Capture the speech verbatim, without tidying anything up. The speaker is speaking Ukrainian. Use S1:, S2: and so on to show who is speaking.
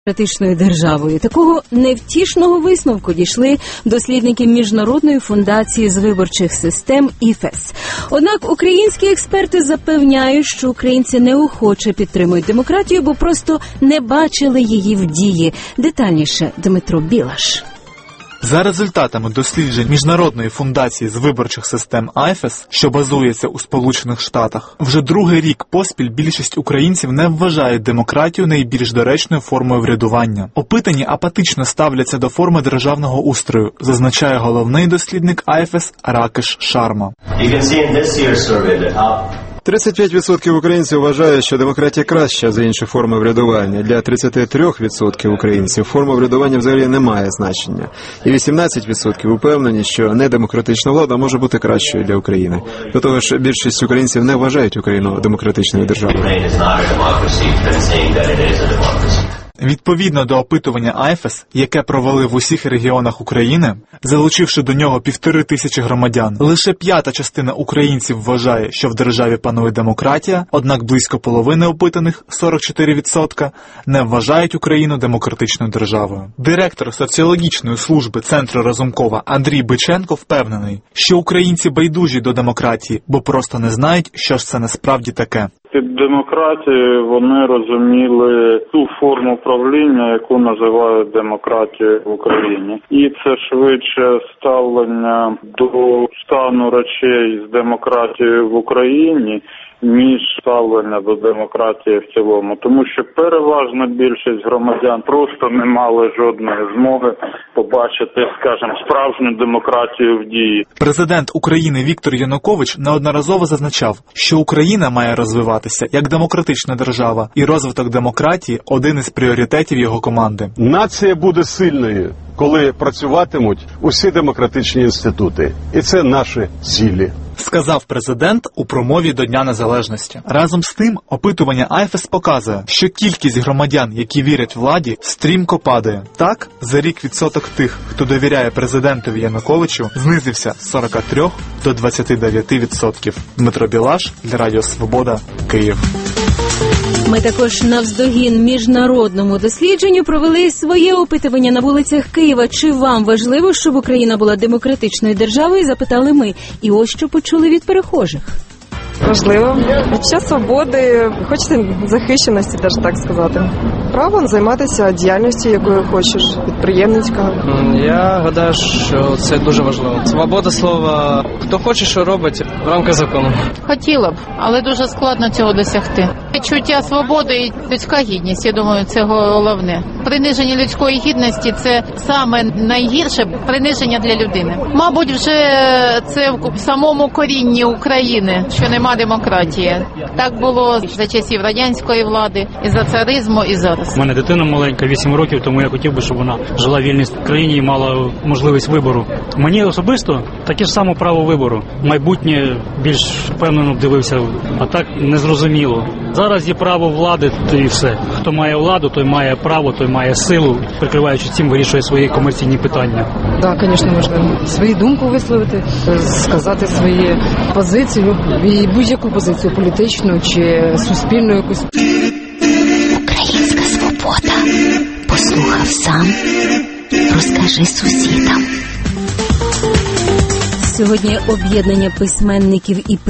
S1: демократичною державою. Такого невтішного висновку дійшли дослідники Міжнародної фундації з виборчих систем ай еф ес. Однак українські експерти запевняють, що українці неохоче підтримують демократію, бо просто не бачили її в дії. Детальніше Дмитро Білаш.
S2: За результатами досліджень Міжнародної фундації з виборчих систем ай еф ес, що базується у Сполучених Штатах, вже другий рік поспіль більшість українців не вважають демократію найбільш доречною формою врядування. Опитані апатично ставляться до форми державного устрою, зазначає головний дослідник ай еф ес Ракеш Шарма.
S3: тридцять п'ять відсотків українців вважають, що демократія краща за інші форми врядування. Для тридцять три відсотків українців форма врядування взагалі не має значення. І вісімнадцять відсотків упевнені, що недемократична влада може бути кращою для України. До того ж, більшість українців не вважають Україну демократичною державою.
S2: Відповідно до опитування ай еф ес, яке провели в усіх регіонах України, залучивши до нього півтори тисячі громадян, лише п'ята частина українців вважає, що в державі панує демократія, однак близько половини опитаних, сорок чотири відсотки, не вважають Україну демократичною державою. Директор соціологічної служби Центру Разумкова Андрій Биченко впевнений, що українці байдужі до демократії, бо просто не знають, що ж це насправді таке.
S4: Під демократією вони розуміли ту форму правління, яку називають демократією в Україні. І це швидше ставлення до стану речей з демократією в Україні, ніж ставлення до демократії в цілому. Тому що переважна більшість громадян просто не мали жодної змоги побачити, скажімо, справжню демократію в дії.
S2: Президент України Віктор Янукович неодноразово зазначав, що Україна має розвиватися як демократична держава, і розвиток демократії – один із пріоритетів його команди.
S5: Нація буде сильною, коли працюватимуть усі демократичні інститути. І це наші цілі.
S2: Сказав президент у промові до Дня Незалежності. Разом з тим, опитування ай еф ес показує, що кількість громадян, які вірять владі, стрімко падає. Так, за рік відсоток тих, хто довіряє президентові Януковичу, знизився з сорока трьох до двадцяти дев'яти відсотків. Дмитро Білаш для Радіо Свобода, Київ.
S1: Ми також навздогін міжнародному дослідженню провели своє опитування на вулицях Києва. Чи вам важливо, щоб Україна була демократичною державою, запитали ми. І ось що почули від перехожих.
S6: Важливо. Відчуття свободи, хочете захищеності, теж так сказати. Право займатися діяльністю, якою хочеш, підприємницька.
S7: Я гадаю, що це дуже важливо. Свобода слова. Хто хоче, що робить в рамках закону.
S8: Хотіла б, але дуже складно цього досягти. Відчуття свободи і людська гідність, я думаю, це головне. Приниження людської гідності – це саме найгірше приниження для людини. Мабуть, вже це в самому корінні України, що немає демократії. Так було за часів радянської влади, і за царизму, і зараз.
S9: У мене дитина маленька, вісім років, тому я хотів би, щоб вона жила в вільній країні і мала можливість вибору. Мені особисто таке ж саме право вибору. Майбутнє більш впевнено б дивився, а так незрозуміло. Зараз є право влади, то і все. Хто має владу, той має право, той має силу, прикриваючи цим, вирішує свої комерційні питання.
S6: Так, звісно, можна свою думку висловити, сказати свою позицію, і будь-яку позицію, політичну чи суспільну якусь.
S10: Українська свобода. Послухав сам, розкажи сусідам.
S1: Сьогодні об'єднання письменників і